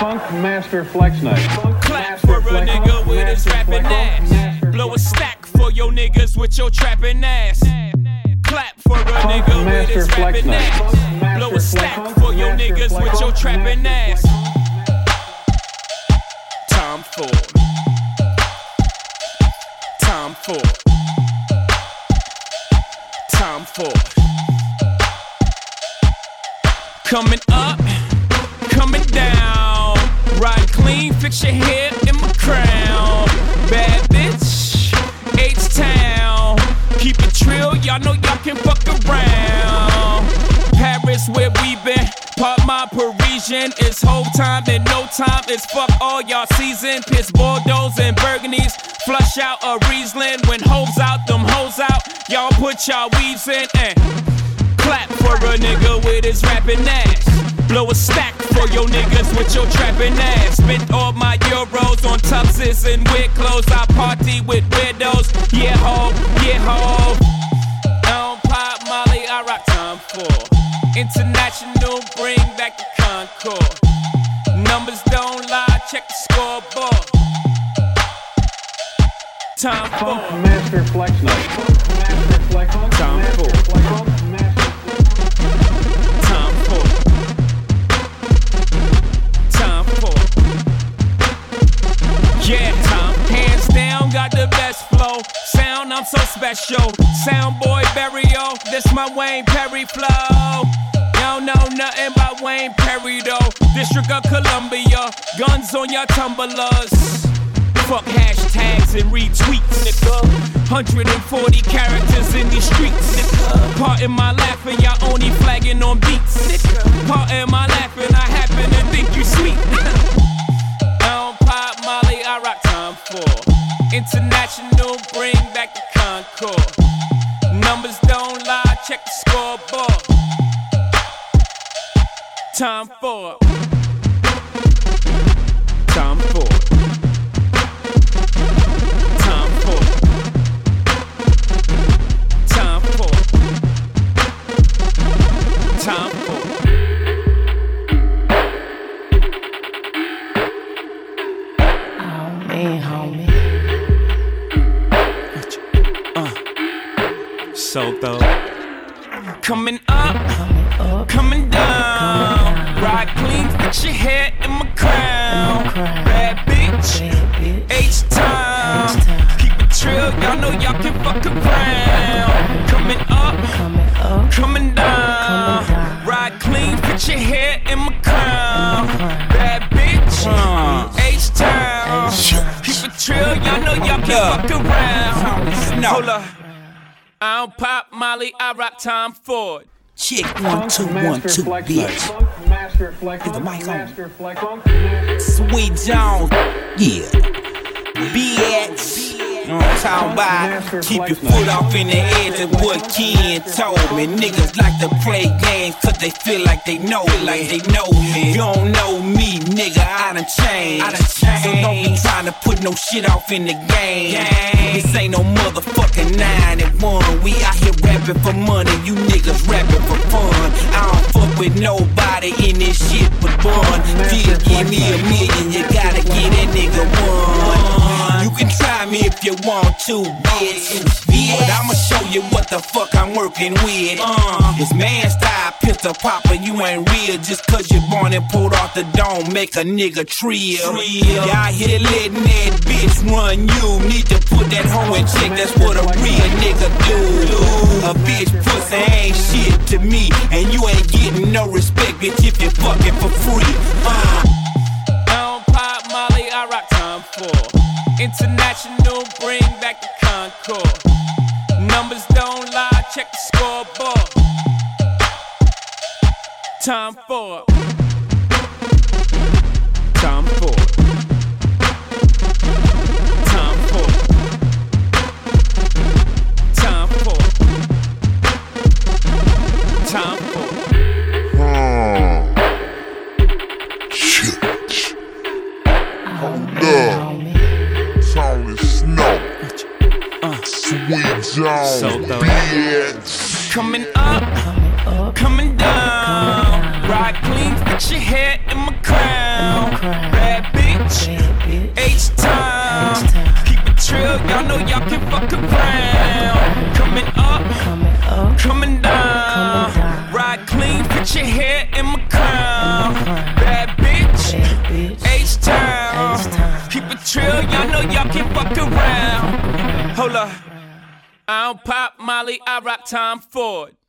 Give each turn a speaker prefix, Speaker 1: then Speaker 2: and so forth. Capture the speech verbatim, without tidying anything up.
Speaker 1: Funk Master Flex Night.
Speaker 2: Clap for a nigga with his rapping ass. Blow a stack for your niggas with your trapping ass. Clap for a nigga with his rapping ass. Blow a stack for your niggas with your trapping ass. Tom Ford. Tom Ford. Tom Ford. Coming up, coming down. Ride clean, fix your hair in my crown. Bad bitch, H-Town. Keep it trill, y'all know y'all can fuck around. Paris where we been, part my Parisian. It's whole time and no time, it's fuck all y'all season. Piss Bordeaux and Burgundies, flush out a Riesling. When hoes out, them hoes out, y'all put y'all weaves in and clap for a nigga with his rapping ass. Blow a stack for your niggas with your trapping ass. Spent all my euros on tuxes and weird clothes. I party with weirdos. Yeah ho, yeah ho. I don't pop Molly, I rock Tom Ford. International, bring back the Concord. Numbers don't lie, check the scoreboard. Tom Ford.
Speaker 1: Funk Master Flex Night. Master Flex.
Speaker 2: Tom Ford. Tom Ford. Tom Ford. Yeah, Tom. Hands down, got the best flow. Sound, I'm so special. Sound boy burial, this my Wayne Perry flow. Y'all know nothing about Wayne Perry though. District of Columbia, guns on your tumblers. Fuck hashtags and retweets, nigga. one hundred forty characters in these streets, nigga. Pardon my laughing, y'all only flagging on beats, nigga. Pardon my laughing, I happen to think you sweet, nigga. I don't pop Molly, I rock Tom Ford. International, bring back the Concord. Numbers don't lie, check the scoreboard. Tom Ford. Tom Ford. Tom Ford. Tom Ford. Tom Ford.
Speaker 3: Oh man, homie.
Speaker 2: Uh, so though. Coming up,
Speaker 3: Coming up,
Speaker 2: coming down.
Speaker 3: coming down.
Speaker 2: Ride clean, fix your hair in my crown.
Speaker 3: In my crown.
Speaker 2: Bad bitch,
Speaker 3: Bad bitch.
Speaker 2: H-Time.
Speaker 3: H-Time.
Speaker 2: Keep it trill, y'all know y'all can fuck around. Coming up,
Speaker 3: Coming up,
Speaker 2: coming down.
Speaker 3: Coming down.
Speaker 2: Ride clean, fix your hair in my crown.
Speaker 3: In my crown.
Speaker 2: Bad bitch,
Speaker 4: Uh.
Speaker 2: H-Time.
Speaker 4: H-Time.
Speaker 2: Keep it trill, y'all know y'all can
Speaker 4: Yeah.
Speaker 2: fuck around.
Speaker 4: No.
Speaker 2: Hold up. I don't pop Molly, I rock Tom Ford.
Speaker 4: Check one, two, one, two, bitch.
Speaker 1: Funk Master Flex.
Speaker 4: Is the mic on?
Speaker 1: Master Flex. Funk Master.
Speaker 4: Sweet Jones, yeah. Bitch. You know what I'm talking about? Keep your foot off in the air, that's what Ken told me. Niggas like to play games cause they feel like they know it, like they know me. You don't know me, nigga, I done changed. So don't be trying to put no shit off in the game. This ain't no motherfucking nine and one. We out here rapping for money, you niggas rapping for fun. I don't fuck with nobody in this shit but bun. Feel give me a million, you gotta get that nigga one. You can try me if you want to, bitch. But I'ma show you what the fuck I'm working with. Uh, it's man style, pistol popper, you ain't real. Just cause you're born and pulled off the dome, make a nigga trill. Y'all here letting that bitch run you. Need to put that hoe in check, that's what a real nigga do. A bitch pussy ain't shit to me, and you ain't getting no respect, bitch, if you fucking for free. Uh.
Speaker 2: I don't pop Molly, I rock Tom Ford. International, bring back the Concord. Numbers don't lie, check the scoreboard. Tom Ford. Tom Ford. Tom Ford. Tom Ford. Tom Ford.
Speaker 5: Shit. Hold
Speaker 3: oh,
Speaker 5: up.
Speaker 3: homie.
Speaker 5: It's only snow. Sweet Jones,
Speaker 2: So though.
Speaker 5: bitch.
Speaker 2: Coming up,
Speaker 3: Coming up,
Speaker 2: coming down.
Speaker 3: Coming down.
Speaker 2: Ride clean, fix your hair in my crown.
Speaker 3: In my crown.
Speaker 2: trill, y'all know y'all can fuck around. Hold up. I don't pop Molly, I rock Tom Ford.